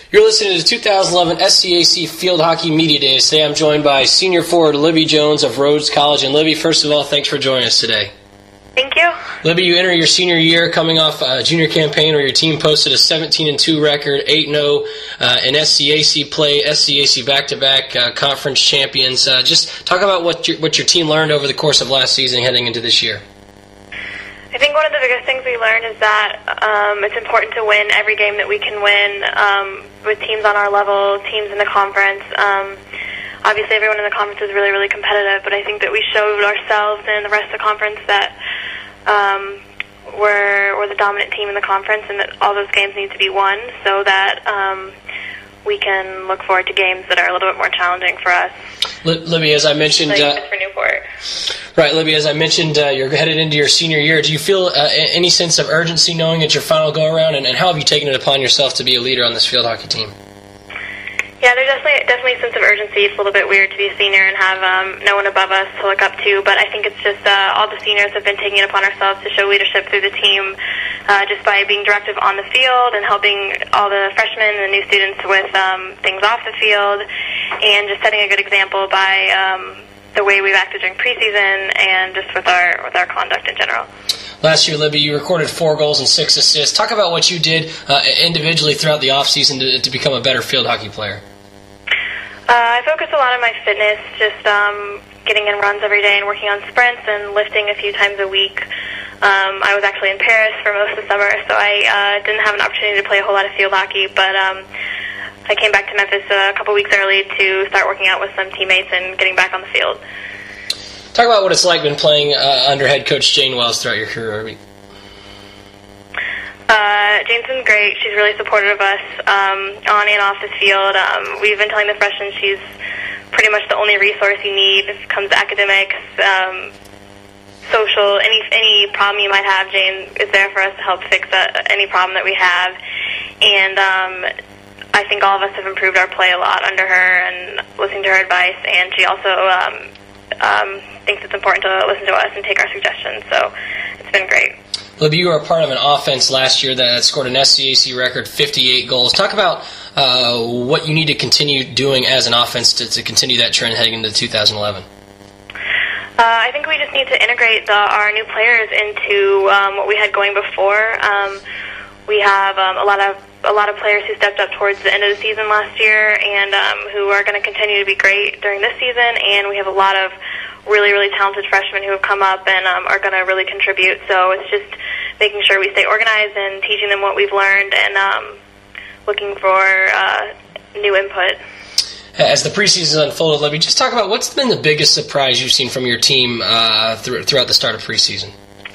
You're listening to the 2011 SCAC Field Hockey Media Days. Today I'm joined by senior forward Libby Jones of Rhodes College. And Libby, first of all, thanks for joining us today. Thank you. Libby, you enter your senior year coming off a junior campaign where your team posted a 17-2 record, 8-0 in SCAC play, SCAC back-to-back conference champions. Just talk about what your team learned over the course of last season heading into this year. I think one of the biggest things we learned is that it's important to win every game that we can win with teams on our level, teams in the conference. Obviously, everyone in the conference is really, really competitive, but I think that we showed ourselves and the rest of the conference that we're the dominant team in the conference and that all those games need to be won so that we can look forward to games that are a little bit more challenging for us. Libby, as I mentioned... for Newport. Right, Libby, as I mentioned, you're headed into your senior year. Do you feel any sense of urgency knowing it's your final go-around, and how have you taken it upon yourself to be a leader on this field hockey team? Yeah, there's definitely a sense of urgency. It's a little bit weird to be a senior and have no one above us to look up to, but I think it's just all the seniors have been taking it upon ourselves to show leadership through the team just by being directive on the field and helping all the freshmen and the new students with things off the field, and just setting a good example by the way we've acted during preseason and just with our conduct in general. Last year, Libby, you recorded 4 goals and 6 assists. Talk about what you did individually throughout the offseason to become a better field hockey player. I focused a lot on my fitness, just getting in runs every day and working on sprints and lifting a few times a week. I was actually in Paris for most of the summer, so I didn't have an opportunity to play a whole lot of field hockey, but I came back to Memphis a couple weeks early to start working out with some teammates and getting back on the field. Talk about what it's like been playing under head coach Jane Wells throughout your career. Jane's been great. She's really supportive of us on and off the field. We've been telling the freshmen she's pretty much the only resource you need if it comes to academics, social, any problem you might have. Jane is there for us to help fix any problem that we have. And I think all of us have improved our play a lot under her and listening to her advice. And she also thinks it's important to listen to us and take our suggestions. So it's been great. Libby, you were a part of an offense last year that scored an SCAC record 58 goals. Talk about what you need to continue doing as an offense to continue that trend heading into 2011. I think we just need to integrate our new players into what we had going before. We have a lot of players who stepped up towards the end of the season last year and who are going to continue to be great during this season, and we have a lot of really, really talented freshmen who have come up and are going to really contribute. So it's just making sure we stay organized and teaching them what we've learned and looking for new input. As the preseason unfolded, Libby, just talk about what's been the biggest surprise you've seen from your team throughout the start of preseason.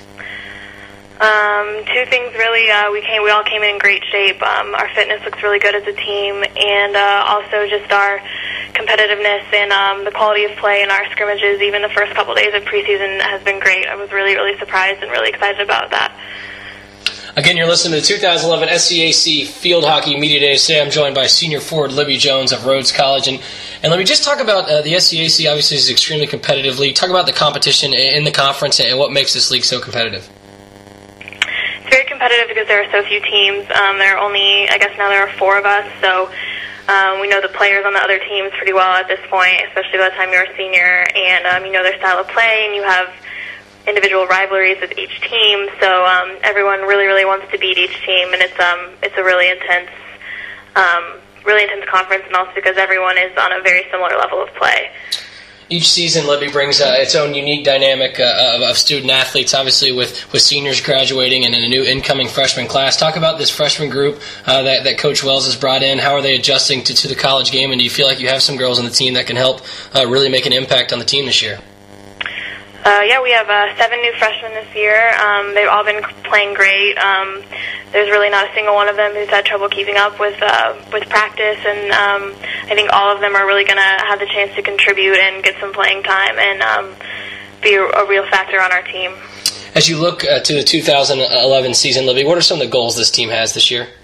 2 things really. We all came in great shape. Our fitness looks really good as a team, and also just our competitiveness and the quality of play in our scrimmages. Even the first couple days of preseason has been great. I was really, really surprised and really excited about that. Again, you're listening to the 2011 SCAC Field Hockey Media Days. Today I'm joined by senior forward Libby Jones of Rhodes College. And let me just talk about the SCAC. Obviously, is an extremely competitive league. Talk about the competition in the conference and what makes this league so competitive. It's very competitive because there are so few teams. There are 4 of us, so we know the players on the other teams pretty well at this point, especially by the time you're a senior, and you know their style of play, and you have individual rivalries with each team, so everyone really, really wants to beat each team, and it's a really intense conference, and also because everyone is on a very similar level of play. Each season, Libby brings its own unique dynamic of student-athletes, obviously with seniors graduating and in a new incoming freshman class. Talk about this freshman group that Coach Wells has brought in. How are they adjusting to the college game, and do you feel like you have some girls on the team that can help really make an impact on the team this year? We have 7 new freshmen this year. They've all been playing great. There's really not a single one of them who's had trouble keeping up with practice, and I think all of them are really going to have the chance to contribute and get some playing time and be a real factor on our team. As you look to the 2011 season, Libby, what are some of the goals this team has this year?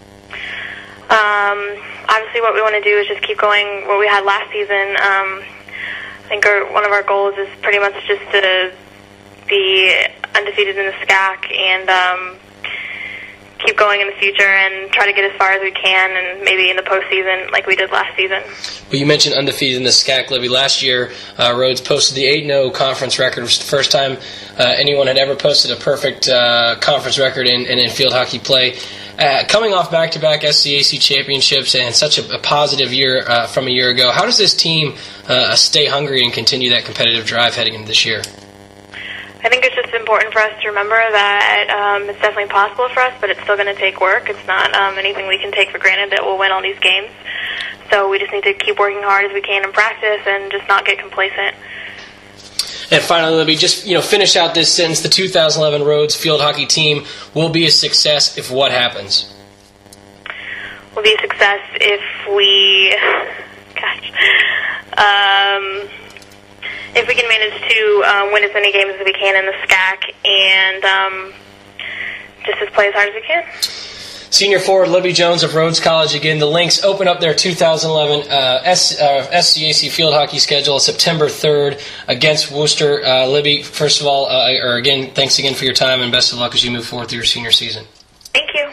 Obviously, what we want to do is just keep going what we had last season. I think one of our goals is pretty much just to be undefeated in the SCAC and keep going in the future and try to get as far as we can, and maybe in the postseason like we did last season. Well, you mentioned undefeated in the SCAC, Libby. Last year, Rhodes posted the 8-0 conference record, which was the first time anyone had ever posted a perfect conference record in field hockey play. Coming off back-to-back SCAC championships and such a positive year from a year ago, how does this team stay hungry and continue that competitive drive heading into this year? I think it's just important for us to remember that it's definitely possible for us, but it's still going to take work. It's not anything we can take for granted that we'll win all these games. So we just need to keep working hard as we can in practice and just not get complacent. And finally, Libby, just finish out this sentence. The 2011 Rhodes field hockey team will be a success if what happens? Will be a success if we, if we can manage to win as many games as we can in the SCAC and just play as hard as we can. Senior forward Libby Jones of Rhodes College. Again, the Lynx open up their 2011 SCAC field hockey schedule September 3rd against Worcester. Libby, first of all, again, thanks again for your time and best of luck as you move forward through your senior season. Thank you.